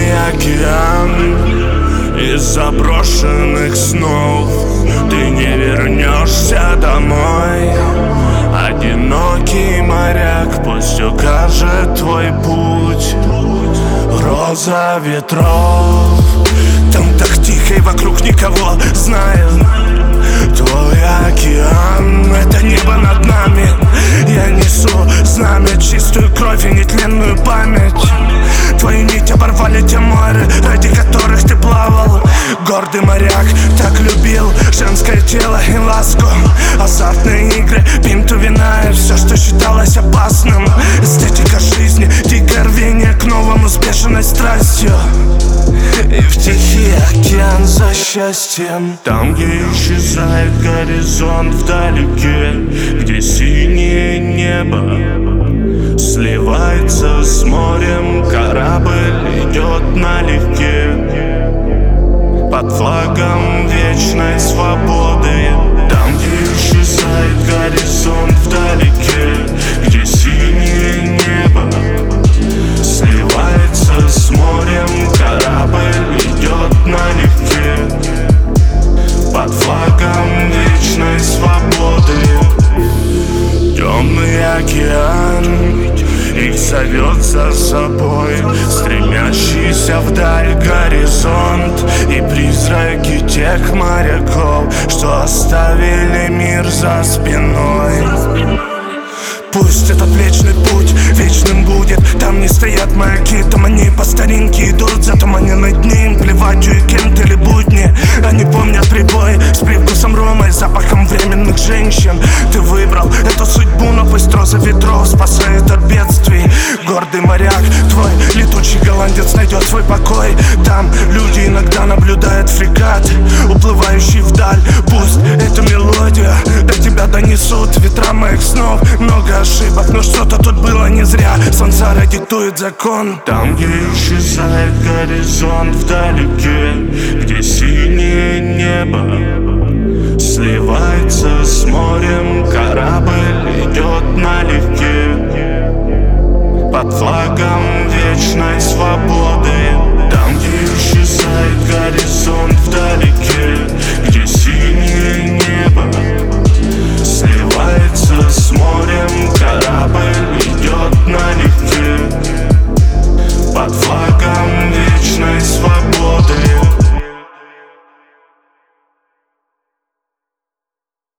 Темный океан из заброшенных снов. Ты не вернешься домой. Одинокий моряк, пусть укажет твой путь роза ветров. Там так тихо и вокруг никого, знаю. Твой океан — это небо над нами. Я несу знамя, чистую кровь и нетленную память. Твои нити оборвали те моря, ради которых ты плавал. Гордый моряк так любил женское тело и ласку. Азартные игры, пинту вина и все, что считалось опасным. Эстетика жизни, дикое рвение к новому с бешеной страстью. И в тихий океан за счастьем. Там, где исчезает горизонт вдалеке, где синее небо сливается с морем, корабль идет налегке под флагом вечной свободы. Там, где исчезает горизонт вдалеке, где синее небо сливается с морем, корабль идет налегке под флагом вечной свободы. Темный океан их зовет за собой, стремящийся вдаль горизонт и призраки тех моряков, что оставили мир за спиной. Пусть этот вечный путь вечным будет. Там не стоят маяки, там они по старинке идут. Затуманенные дни, им плевать, уикенд или будни. Они помнят прибой с привкусом рома и запахом временных женщин. Ты выбрал эту судьбу, но пусть роза ветров спасает от бедствий. Гордый моряк, твой летучий голландец найдет свой покой. Там люди иногда наблюдают фрегат, уплывающий вдаль. Пусть эту мелодию до тебя донесут ветра моих снов. Много ошибок, но что-то тут было не зря. Сансара диктует закон. Там, где исчезает горизонт вдалеке, где синее небо сливается с морем, корабль идет налегке под флагом вечной свободы. Там, где исчезает горизонт вдалеке,